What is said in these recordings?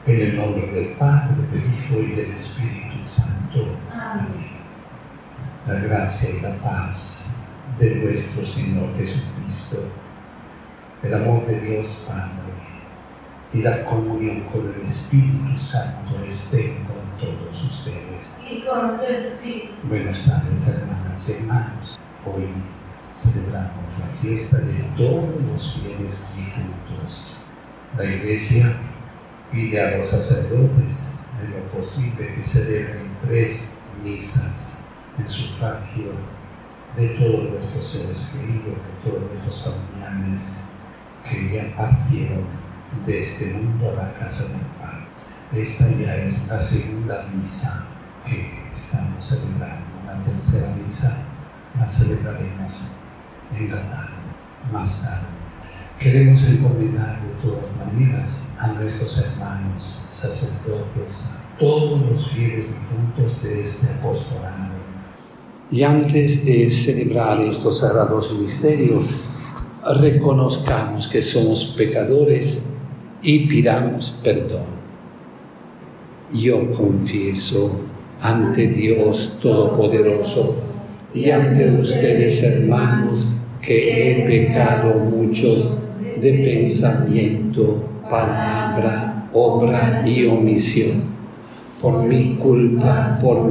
En el nombre del Padre, del Hijo y del Espíritu Santo. Amén. La gracia y la paz de nuestro Señor Jesucristo, el amor de Dios Padre y la comunión con el Espíritu Santo estén con todos ustedes. Y con tu espíritu. Buenas tardes, hermanas y hermanos. Hoy celebramos la fiesta de todos los fieles difuntos. La Iglesia pide a los sacerdotes de lo posible que celebren 3 misas en sufragio de todos nuestros seres queridos, de todos nuestros familiares que ya partieron de este mundo a la casa del Padre. Esta ya es la segunda misa que estamos celebrando. La tercera misa la celebraremos en la tarde, más tarde. Queremos encomendar de todas maneras a nuestros hermanos sacerdotes, a todos los fieles difuntos de este apostolado. Y antes de celebrar estos sagrados misterios, reconozcamos que somos pecadores y pidamos perdón. Yo confieso ante Dios Todopoderoso y ante ustedes, hermanos, que he pecado mucho de pensamiento, palabra, obra y omisión, por mi culpa, por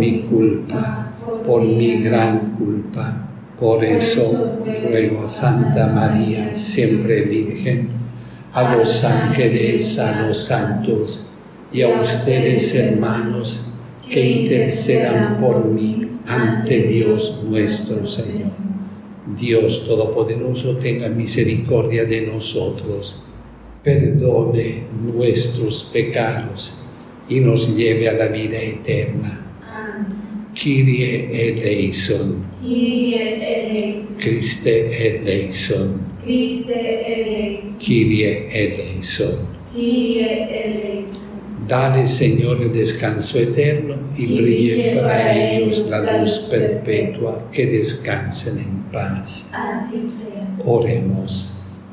mi gran culpa. Por eso ruego a Santa María, siempre Virgen, a los ángeles, a los santos y a ustedes, hermanos, que intercedan por mí ante Dios nuestro Señor. Dios Todopoderoso tenga misericordia de nosotros, perdone nuestros pecados y nos lleve a la vida eterna. Amén. Kyrie eleison. Kyrie eleison. Christe eleison. Christe eleison. Kyrie eleison. Kyrie eleison. Dale, Señor, el descanso eterno y brille para ellos la luz perpetua, que descansen en paz. Así sea. Oremos.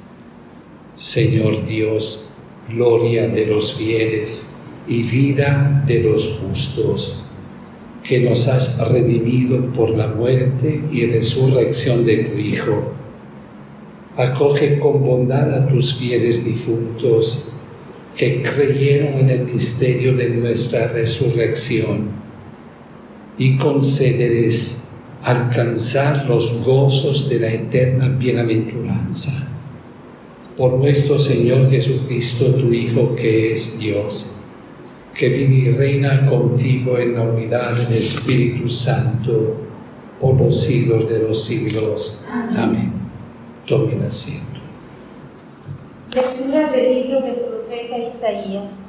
Señor Dios, gloria de los fieles y vida de los justos, que nos has redimido por la muerte y resurrección de tu Hijo. Acoge con bondad a tus fieles difuntos, que creyeron en el misterio de nuestra resurrección, y concédeles alcanzar los gozos de la eterna bienaventuranza. Por nuestro Señor Jesucristo, tu Hijo, que es Dios, que vive y reina contigo en la unidad del Espíritu Santo, por los siglos de los siglos. Amén. Tomen asiento. Lectura del libro del profeta Isaías.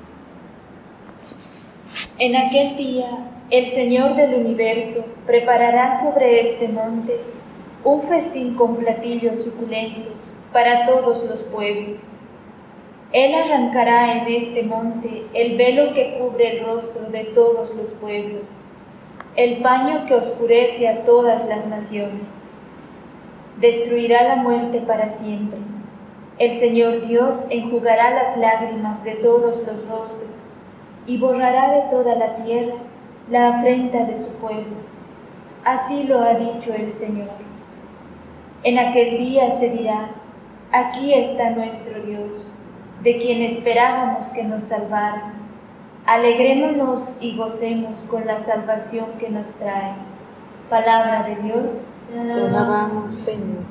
En aquel día, el Señor del universo preparará sobre este monte un festín con platillos suculentos para todos los pueblos. Él arrancará en este monte el velo que cubre el rostro de todos los pueblos, el paño que oscurece a todas las naciones. Destruirá la muerte para siempre. El Señor Dios enjugará las lágrimas de todos los rostros y borrará de toda la tierra la afrenta de su pueblo. Así lo ha dicho el Señor. En aquel día se dirá: aquí está nuestro Dios, de quien esperábamos que nos salvara. Alegrémonos y gocemos con la salvación que nos trae. Palabra de Dios. Te alabamos, Señor.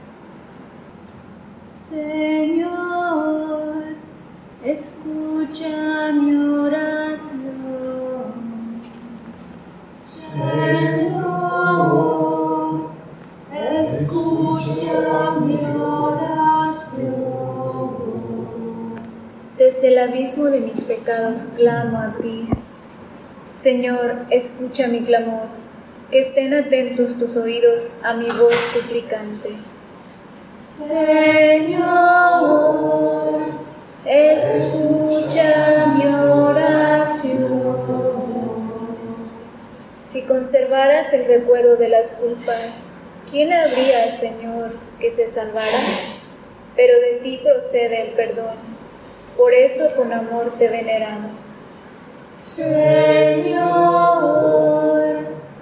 Señor, escucha mi oración. Señor, escucha mi oración. Desde el abismo de mis pecados clamo a ti. Señor, escucha mi clamor, que estén atentos tus oídos a mi voz suplicante. Señor, escucha mi oración. Si conservaras el recuerdo de las culpas, ¿quién habría, Señor, que se salvara? Pero de ti procede el perdón. por eso con amor te veneramos. Señor,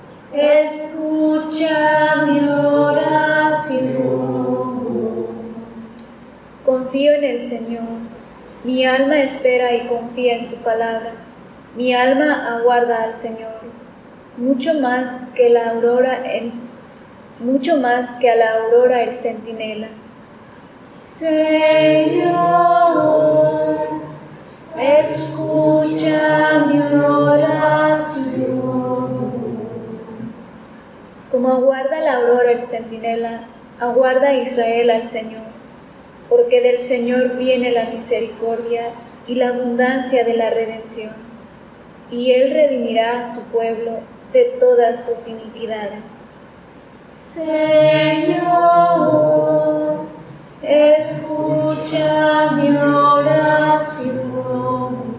escucha mi oración. Confío en el Señor, mi alma espera y confía en su palabra. Mi alma aguarda al Señor, mucho más que a la aurora el centinela. Señor, escucha mi oración. Como aguarda la aurora el centinela, aguarda Israel al Señor, porque del Señor viene la misericordia y la abundancia de la redención, y Él redimirá a su pueblo de todas sus iniquidades. Señor, escucha mi oración.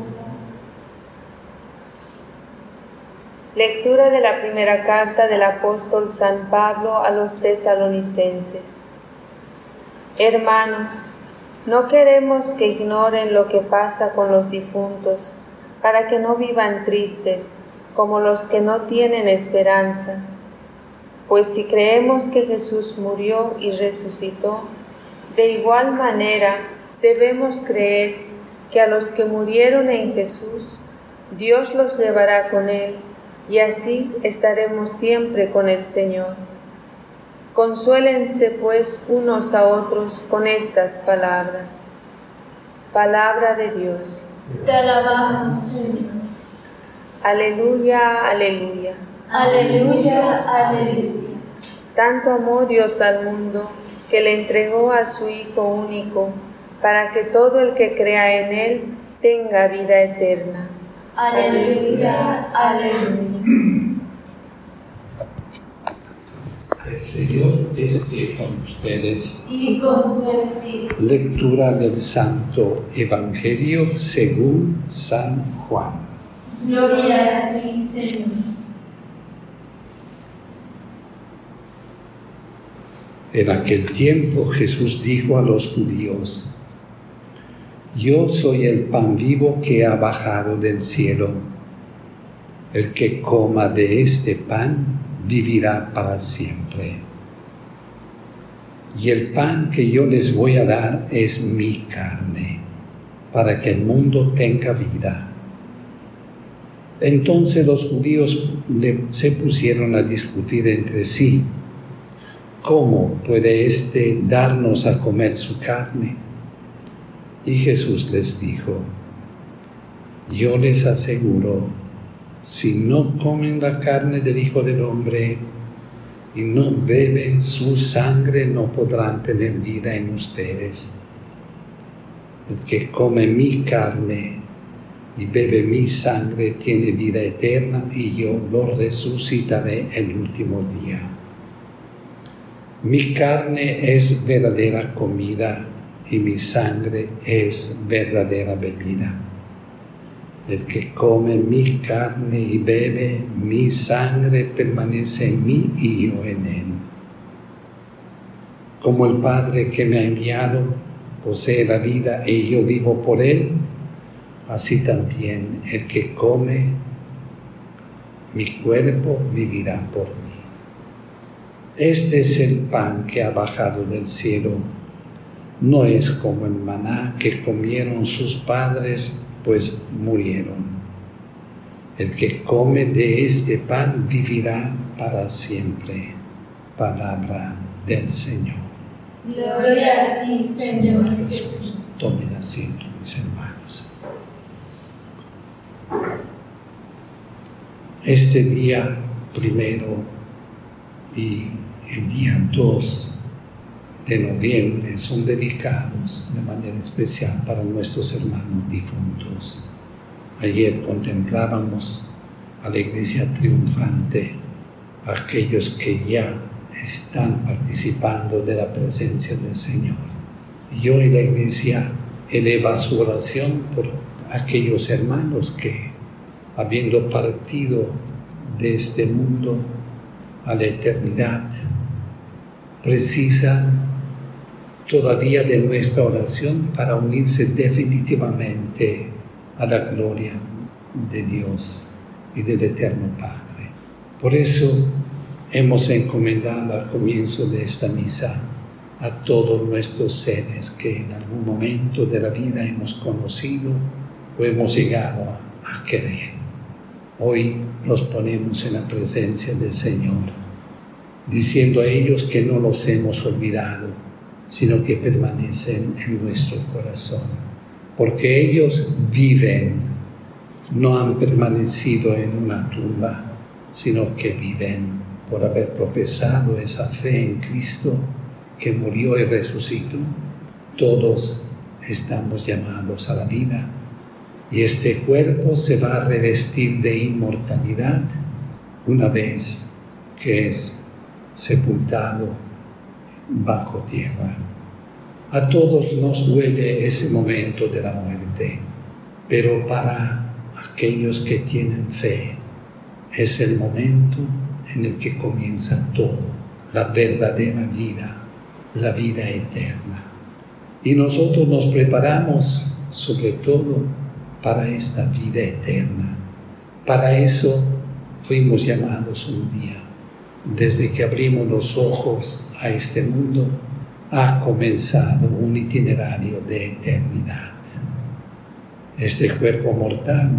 Lectura de la primera carta del apóstol San Pablo a los tesalonicenses. Hermanos, no queremos que ignoren lo que pasa con los difuntos, para que no vivan tristes, como los que no tienen esperanza. Pues si creemos que Jesús murió y resucitó, de igual manera debemos creer que a los que murieron en Jesús, Dios los llevará con Él, y así estaremos siempre con el Señor. Consuélense pues unos a otros con estas palabras. Palabra de Dios. Te alabamos, Señor. Aleluya, aleluya. Aleluya, aleluya. Tanto amó Dios al mundo que le entregó a su Hijo único, para que todo el que crea en Él tenga vida eterna. Aleluya, aleluya. El Señor esté con ustedes. Y con tu espíritu. Lectura del Santo Evangelio según San Juan. Gloria a ti, Señor. En aquel tiempo Jesús dijo a los judíos: Yo soy el pan vivo que ha bajado del cielo. El que coma de este pan vivirá para siempre. Y el pan que yo les voy a dar es mi carne, para que el mundo tenga vida. Entonces los judíos se pusieron a discutir entre sí: ¿Cómo puede éste darnos a comer su carne? Y Jesús les dijo: Yo les aseguro, si no comen la carne del Hijo del Hombre y no beben su sangre, no podrán tener vida en ustedes. El que come mi carne y bebe mi sangre tiene vida eterna, y yo lo resucitaré el último día. Mi carne es verdadera comida y mi sangre es verdadera bebida. El que come mi carne y bebe mi sangre permanece en mí y yo en él. Como el Padre que me ha enviado posee la vida y yo vivo por él, así también el que come mi cuerpo vivirá por mí. Este es el pan que ha bajado del cielo. No es como el maná que comieron sus padres, pues murieron. El que come de este pan vivirá para siempre. Palabra del Señor. Gloria a ti, Señor Jesús. Tomen asiento, mis hermanos. Este día primero y el día 2 de noviembre son dedicados de manera especial para nuestros hermanos difuntos. Ayer contemplábamos a la Iglesia triunfante, a aquellos que ya están participando de la presencia del Señor. Y hoy la Iglesia eleva su oración por aquellos hermanos que, habiendo partido de este mundo a la eternidad, precisan todavía de nuestra oración para unirse definitivamente a la gloria de Dios y del Eterno Padre. Por eso hemos encomendado al comienzo de esta misa a todos nuestros seres que en algún momento de la vida hemos conocido o hemos llegado a querer. Hoy los ponemos en la presencia del Señor, diciendo a ellos que no los hemos olvidado, sino que permanecen en nuestro corazón, porque ellos viven, no han permanecido en una tumba, sino que viven por haber profesado esa fe en Cristo que murió y resucitó. Todos estamos llamados a la vida y este cuerpo se va a revestir de inmortalidad una vez que es sepultado bajo tierra. A todos nos duele ese momento de la muerte, pero para aquellos que tienen fe es el momento en el que comienza todo, la verdadera vida, la vida eterna. Y nosotros nos preparamos sobre todo para esta vida eterna. Para eso fuimos llamados un día. Desde que abrimos los ojos a este mundo, ha comenzado un itinerario de eternidad. Este cuerpo mortal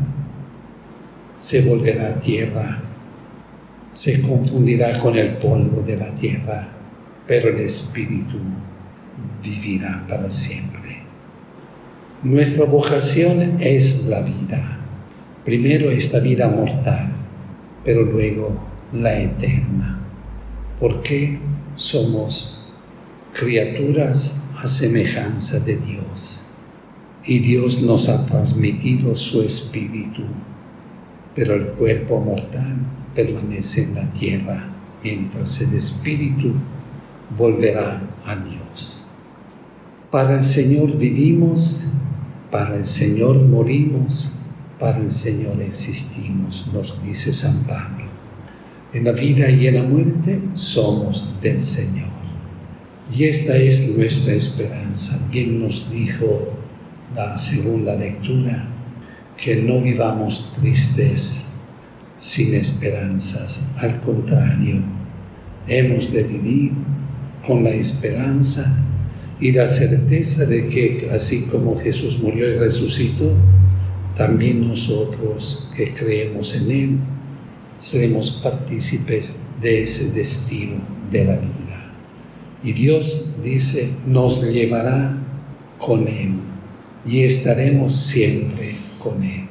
se volverá tierra, se confundirá con el polvo de la tierra, pero el espíritu vivirá para siempre. Nuestra vocación es la vida. Primero esta vida mortal, pero luego la eterna. Porque somos criaturas a semejanza de Dios. Y Dios nos ha transmitido su espíritu, pero el cuerpo mortal permanece en la tierra, mientras el espíritu volverá a Dios. Para el Señor vivimos, para el Señor morimos, para el Señor existimos, nos dice San Pablo. En la vida y en la muerte somos del Señor. Y esta es nuestra esperanza. Bien nos dijo la segunda lectura, que no vivamos tristes, sin esperanzas. Al contrario, hemos de vivir con la esperanza y la certeza de que, así como Jesús murió y resucitó, también nosotros que creemos en Él, seremos partícipes de ese destino de la vida. Y Dios dice, nos llevará con Él y estaremos siempre con Él.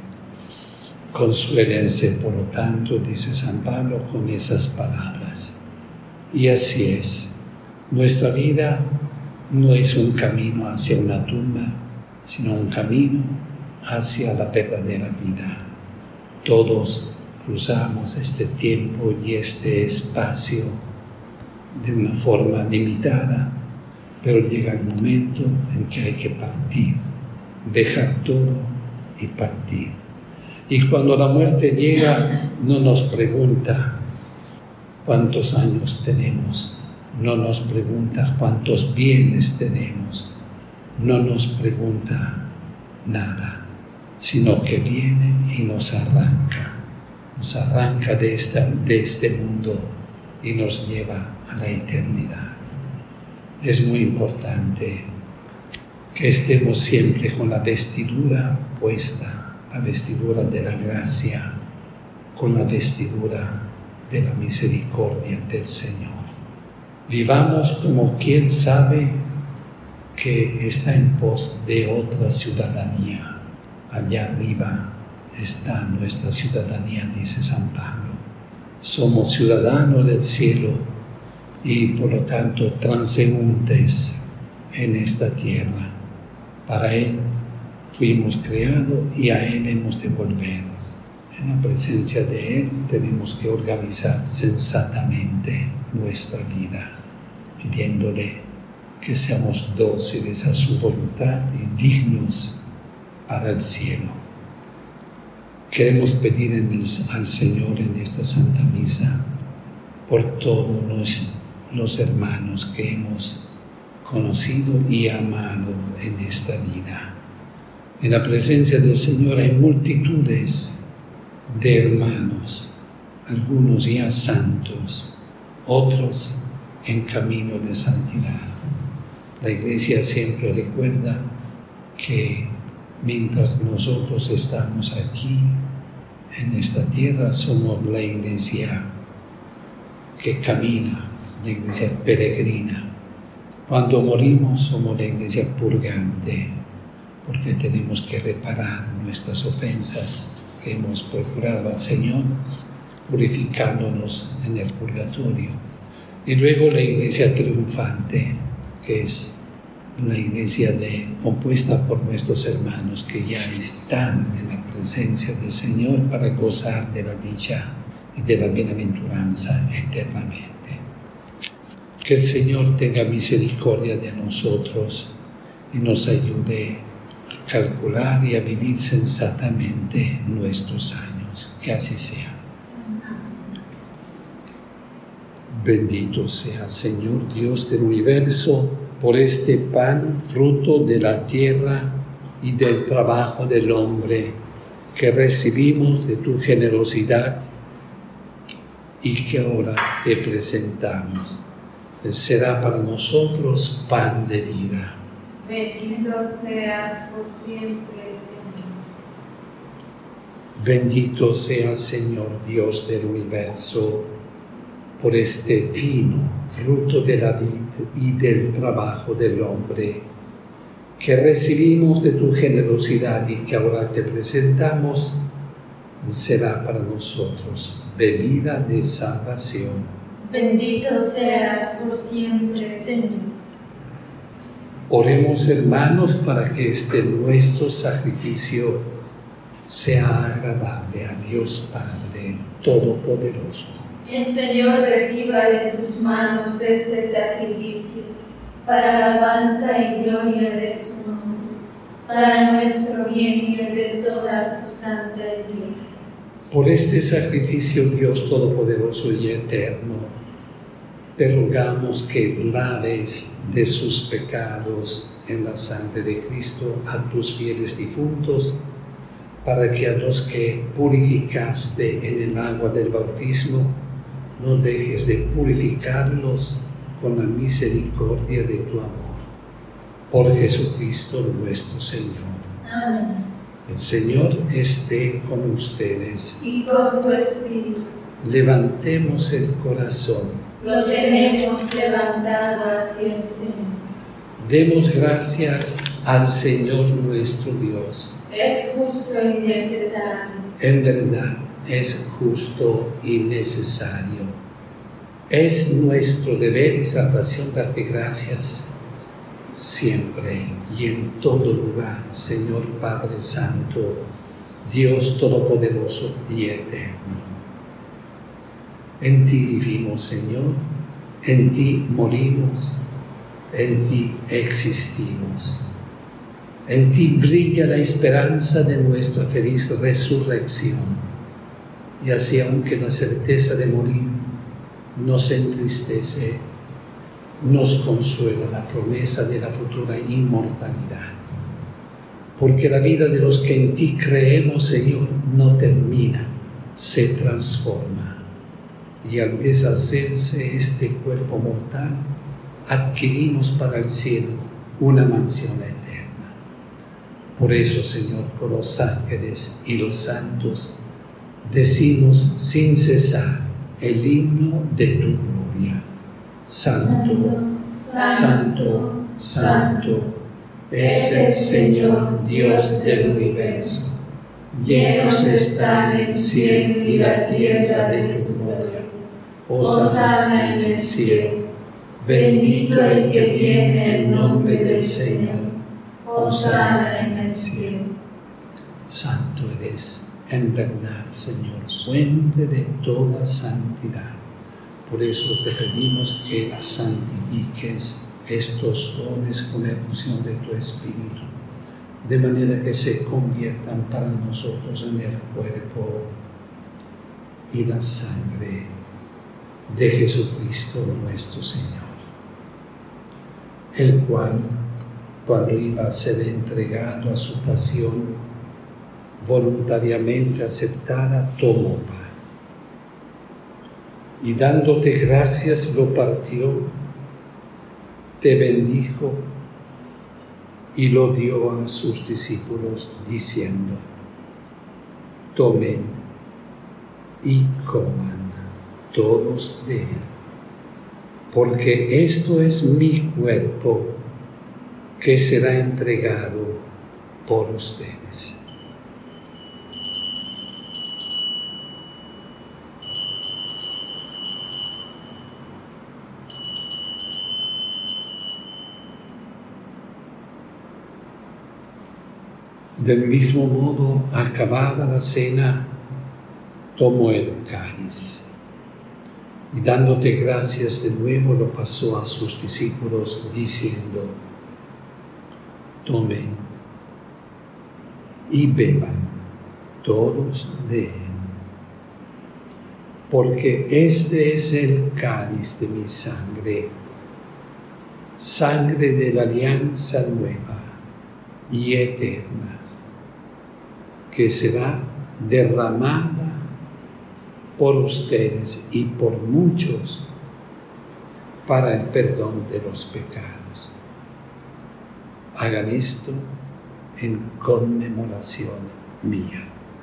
Consuélense, por lo tanto, dice San Pablo, con esas palabras. Y así es. Nuestra vida no es un camino hacia una tumba, sino un camino hacia la verdadera vida. Todos cruzamos este tiempo y este espacio de una forma limitada, pero llega el momento en que hay que partir, dejar todo y partir. Y cuando la muerte llega, no nos pregunta cuántos años tenemos, no nos pregunta cuántos bienes tenemos, no nos pregunta nada, sino que viene y nos arranca de este mundo y nos lleva a la eternidad. Es muy importante que estemos siempre con la vestidura puesta, la vestidura de la gracia, con la vestidura de la misericordia del Señor. Vivamos como quien sabe que está en pos de otra ciudadanía. Allá arriba está nuestra ciudadanía, dice San Pablo. Somos ciudadanos del cielo y por lo tanto transeúntes en esta tierra. Para Él fuimos creados y a Él hemos de volver. En la presencia de Él tenemos que organizar sensatamente nuestra vida, pidiéndole que seamos dóciles a su voluntad y dignos para el cielo. Queremos pedir al Señor en esta Santa Misa por todos los hermanos que hemos conocido y amado en esta vida. En la presencia del Señor hay multitudes de hermanos, algunos ya santos, otros en camino de santidad. La Iglesia siempre recuerda que mientras nosotros estamos aquí, en esta tierra, somos la Iglesia que camina, la Iglesia peregrina. Cuando morimos somos la Iglesia purgante, porque tenemos que reparar nuestras ofensas que hemos procurado al Señor, purificándonos en el purgatorio. Y luego la Iglesia triunfante, que es la Iglesia compuesta por nuestros hermanos que ya están en la presencia del Señor para gozar de la dicha y de la bienaventuranza eternamente. Que el Señor tenga misericordia de nosotros y nos ayude a calcular y a vivir sensatamente nuestros años. Que así sea. Bendito sea, Señor Dios del universo, por este pan, fruto de la tierra y del trabajo del hombre, que recibimos de tu generosidad y que ahora te presentamos. Será para nosotros pan de vida. Bendito seas por siempre, Señor. Bendito seas, Señor Dios del universo, por este vino, fruto de la vid y del trabajo del hombre, que recibimos de tu generosidad y que ahora te presentamos, será para nosotros bebida de salvación. Bendito seas por siempre, Señor. Oremos, hermanos, para que este nuestro sacrificio sea agradable a Dios Padre Todopoderoso. El Señor reciba de tus manos este sacrificio, para alabanza y gloria de su nombre, para nuestro bien y el de toda su santa Iglesia. Por este sacrificio, Dios Todopoderoso y Eterno, te rogamos que laves de sus pecados en la sangre de Cristo a tus fieles difuntos, para que a los que purificaste en el agua del bautismo, no dejes de purificarlos con la misericordia de tu amor. Por Jesucristo nuestro Señor. Amén. El Señor esté con ustedes. Y con tu espíritu. Levantemos el corazón. Lo tenemos levantado hacia el Señor. Demos gracias al Señor nuestro Dios. Es justo y necesario. En verdad es justo y necesario. Es nuestro deber y salvación darte gracias siempre y en todo lugar, Señor Padre Santo, Dios Todopoderoso y Eterno. En ti vivimos, Señor, en ti morimos, en ti existimos. En ti brilla la esperanza de nuestra feliz resurrección. Y así, aunque la certeza de morir nos entristece, nos consuela la promesa de la futura inmortalidad. Porque la vida de los que en ti creemos, Señor, no termina, se transforma. Y al deshacerse este cuerpo mortal, adquirimos para el cielo una mansión eterna. Por eso, Señor, con los ángeles y los santos, decimos sin cesar el himno de tu gloria. Santo, santo, santo, es el Señor Dios del universo. Llenos están el cielo y la tierra de tu gloria. Hosana en el cielo. Bendito el que viene en nombre del Señor. Hosana en el cielo. Santo eres, en verdad, Señor, fuente de toda santidad. Por eso te pedimos que santifiques estos dones con la efusión de tu Espíritu, de manera que se conviertan para nosotros en el cuerpo y la sangre de Jesucristo nuestro Señor. el cual, cuando iba a ser entregado a su pasión, voluntariamente aceptada, tomó pan. Y dándote gracias lo partió, te bendijo y lo dio a sus discípulos diciendo: tomen y coman todos de él, porque esto es mi cuerpo que será entregado por ustedes. Del mismo modo, acabada la cena, tomó el cáliz y dándote gracias de nuevo lo pasó a sus discípulos diciendo: tomen y beban todos de él, porque este es el cáliz de mi sangre, sangre de la alianza nueva y eterna, que será derramada por ustedes y por muchos para el perdón de los pecados. Hagan esto en conmemoración mía.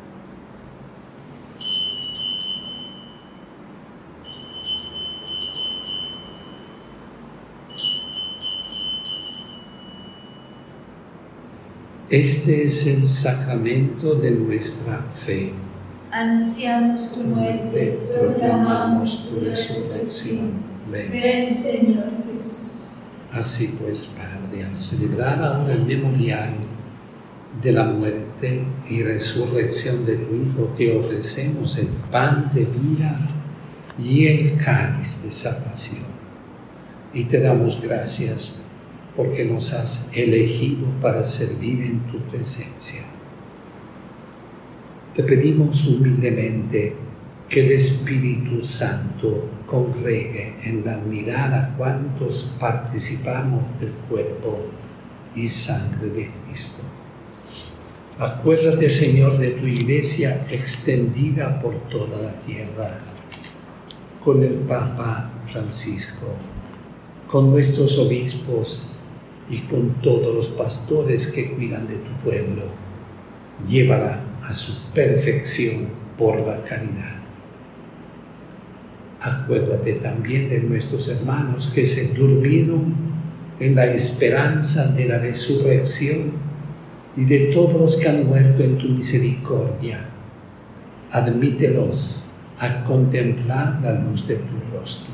Este es el sacramento de nuestra fe. Anunciamos tu muerte, proclamamos tu resurrección. Ven, Señor Jesús. Así pues, Padre, al celebrar ahora el memorial de la muerte y resurrección de tu Hijo, te ofrecemos el pan de vida y el cáliz de salvación. Y te damos gracias porque nos has elegido para servir en tu presencia. Te pedimos humildemente que el Espíritu Santo congregue en la unidad a cuantos participamos del cuerpo y sangre de Cristo. Acuérdate, Señor, de tu Iglesia extendida por toda la tierra, con el Papa Francisco, con nuestros obispos y con todos los pastores que cuidan de tu pueblo. Llévala a su perfección por la caridad. Acuérdate también de nuestros hermanos que se durmieron en la esperanza de la resurrección y de todos los que han muerto en tu misericordia. Admítelos a contemplar la luz de tu rostro.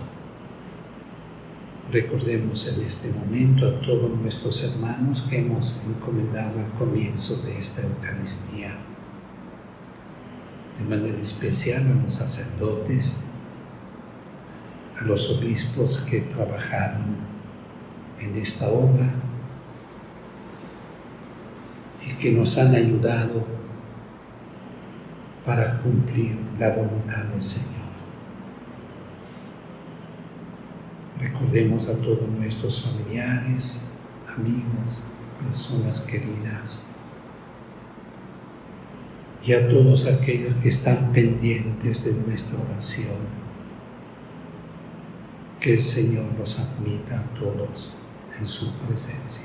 Recordemos en este momento a todos nuestros hermanos que hemos encomendado al comienzo de esta Eucaristía. De manera especial a los sacerdotes, a los obispos que trabajaron en esta obra y que nos han ayudado para cumplir la voluntad del Señor. Recordemos a todos nuestros familiares, amigos, personas queridas y a todos aquellos que están pendientes de nuestra oración. Que el Señor los admita a todos en su presencia.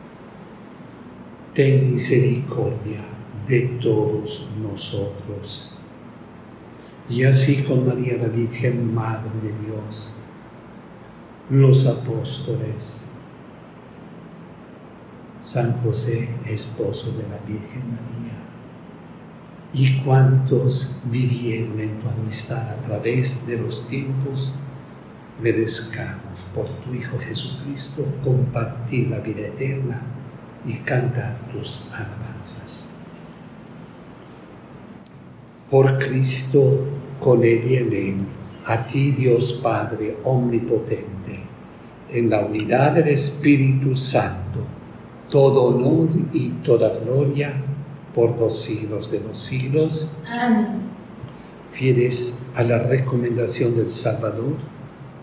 Ten misericordia de todos nosotros. Y así con María la Virgen, Madre de Dios, los apóstoles, San José, esposo de la Virgen María, y cuantos vivieron en tu amistad a través de los tiempos, merezcamos por tu Hijo Jesucristo compartir la vida eterna y cantar tus alabanzas. Por Cristo, con Él y en Él, a ti, Dios Padre omnipotente, en la unidad del Espíritu Santo, todo honor y toda gloria por los siglos de los siglos. Amén. Fieles a la recomendación del Salvador,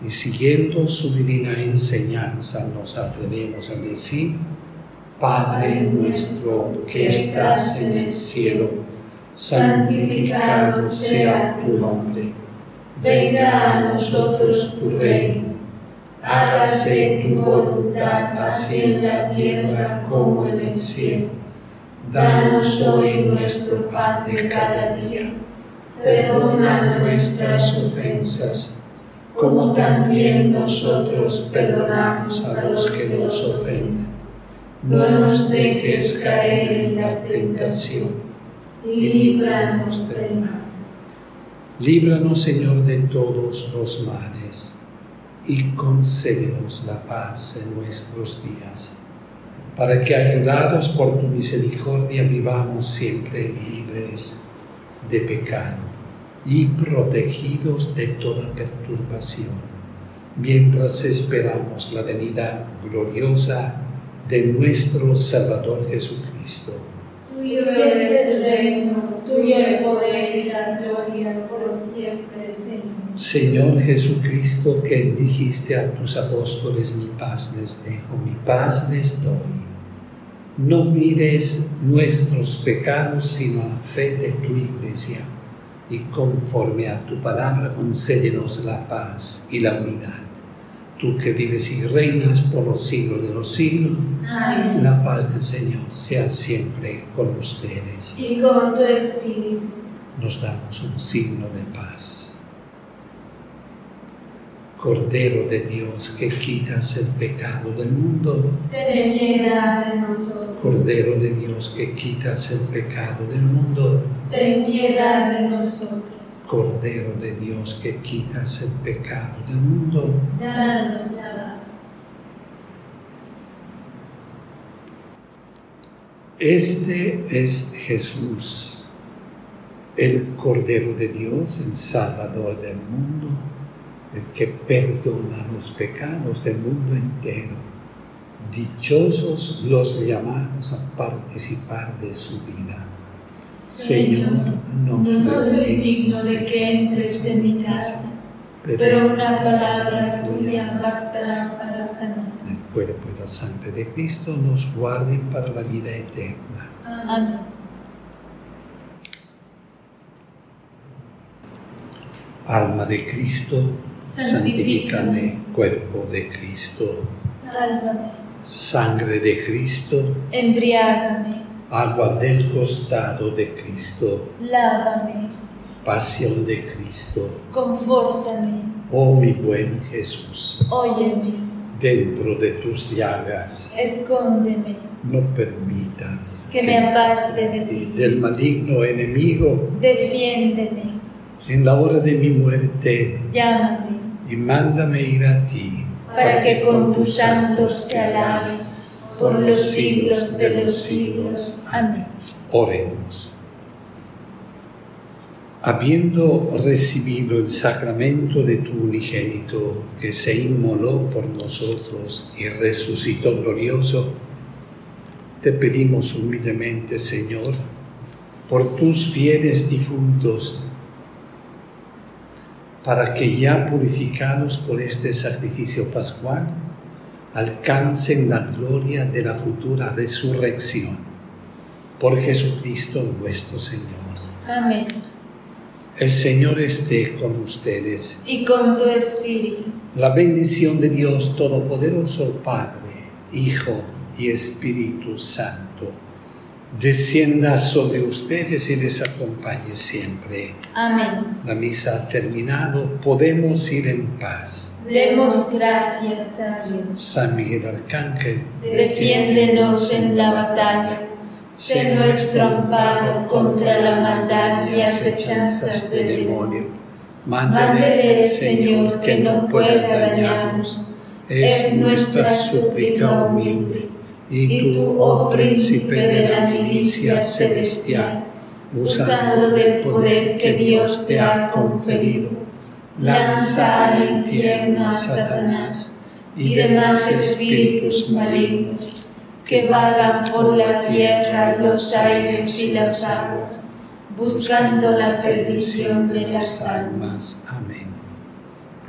y siguiendo su divina enseñanza nos atrevemos a decir: Padre nuestro que estás en el cielo, santificado sea tu nombre. Venga a nosotros tu reino. Hágase tu voluntad así en la tierra como en el cielo. Danos hoy nuestro pan de cada día. Perdona nuestras ofensas, como también nosotros perdonamos a los que nos ofenden. No nos dejes caer en la tentación, y líbranos del mal. Líbranos, Señor, de todos los males, y concédenos la paz en nuestros días, para que, ayudados por tu misericordia, vivamos siempre libres de pecado y protegidos de toda perturbación, mientras esperamos la venida gloriosa de nuestro Salvador Jesucristo. Tuyo es el reino, tuyo el poder y la gloria por siempre, Señor. Señor Jesucristo, que dijiste a tus apóstoles: mi paz les dejo, mi paz les doy. No mires nuestros pecados, sino la fe de tu Iglesia, y conforme a tu palabra concédenos la paz y la unidad. Tú que vives y reinas por los siglos de los siglos, Amén. La paz del Señor sea siempre con ustedes. Y con tu espíritu. Nos damos un signo de paz. Cordero de Dios, que quitas el pecado del mundo. Ten piedad de nosotros. Cordero de Dios, que quitas el pecado del mundo. Ten piedad de nosotros. Cordero de Dios, que quitas el pecado del mundo. Danos la paz. Este es Jesús, el Cordero de Dios, el Salvador del mundo, el que perdona los pecados del mundo entero. Dichosos los llamados a participar de su vida. Señor, no soy digno de que entres en mi casa, pero una palabra tuya bastará para sanar. El cuerpo y la sangre de Cristo nos guarden para la vida eterna. Amén. Alma de Cristo, santifícame. Cuerpo de Cristo, Sálvame. Sangre de Cristo, Embriágame. agua del costado de Cristo, Lávame. pasión de Cristo. Confórtame. Oh mi buen Jesús, Óyeme. dentro de tus llagas, Escóndeme. no permitas Que me aparte de ti. del maligno enemigo. Defiéndeme. En la hora de mi muerte, Llámame. y mándame ir a ti, Para que con tus santos te alabe por los siglos de los siglos. Amén. Oremos. Habiendo recibido el sacramento de tu unigénito, que se inmoló por nosotros y resucitó glorioso, te pedimos humildemente, Señor, por tus fieles difuntos, para que ya purificados por este sacrificio pascual, alcancen la gloria de la futura resurrección. Por Jesucristo nuestro Señor. Amén. El Señor esté con ustedes. Y con tu espíritu. La bendición de Dios Todopoderoso, Padre, Hijo y Espíritu Santo, descienda sobre ustedes y les acompañe siempre. Amén. La misa ha terminado, podemos ir en paz. Demos gracias a Dios. San Miguel Arcángel, Defiéndenos en la batalla. Sé nuestro amparo contra la maldad y acechanzas del demonio. mándele el Señor que no pueda dañarnos. Es nuestra súplica humilde. Y tú, oh príncipe de la milicia celestial, usando del poder que Dios te ha conferido, lanza al infierno a Satanás y demás espíritus malignos que vagan por la tierra, los aires y las aguas, buscando la perdición de las almas. Amén.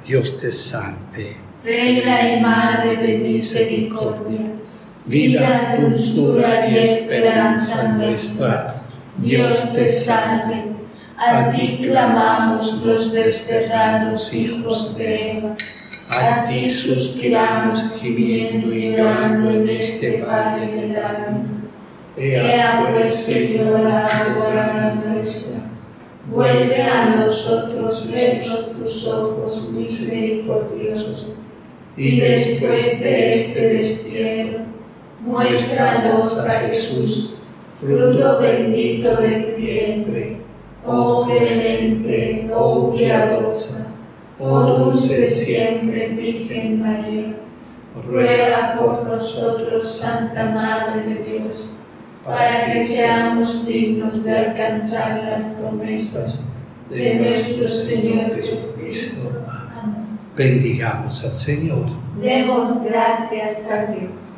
Dios te salve. Reina y Madre de misericordia, vida, dulzura y esperanza nuestra, Dios te salve. A ti clamamos los desterrados hijos de Eva, a ti suspiramos gimiendo y llorando en este valle de lágrimas. Ea pues, Señora, abogada nuestra, vuelve a nosotros esos tus ojos misericordiosos, y después de este destierro, muéstranos a Jesús, fruto bendito de tu vientre, oh clemente, oh piadosa, oh dulce siempre Virgen María. Ruega por nosotros, Santa Madre de Dios, para que seamos dignos de alcanzar las promesas de nuestro Señor Jesucristo. Amén. Bendigamos al Señor. Demos gracias a Dios.